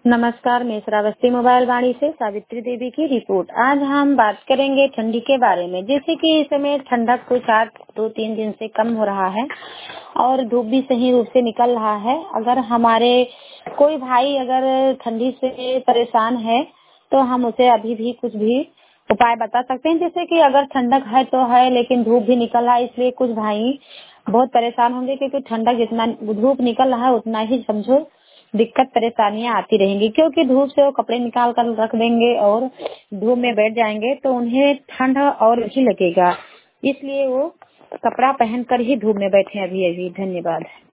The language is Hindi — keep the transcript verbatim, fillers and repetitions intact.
नमस्कार, मैं श्रावस्ती मोबाइल वाणी से सावित्री देवी की रिपोर्ट। आज हम बात करेंगे ठंडी के बारे में। जैसे कि इस समय ठंडक कुछ आज दो तीन दिन से कम हो रहा है और धूप भी सही रूप से निकल रहा है। अगर हमारे कोई भाई अगर ठंडी से परेशान है तो हम उसे अभी भी कुछ भी उपाय बता सकते हैं। जैसे कि अगर ठंडक है तो है, लेकिन धूप भी निकल रहा है, इसलिए कुछ भाई बहुत परेशान होंगे, क्योंकि ठंडक जितना धूप निकल रहा है उतना ही समझो दिक्कत परेशानियां आती रहेंगी। क्योंकि धूप से वो कपड़े निकाल कर रख देंगे और धूप में बैठ जाएंगे तो उन्हें ठंड और भी लगेगा, इसलिए वो कपड़ा पहनकर ही धूप में बैठे अभी अभी। धन्यवाद।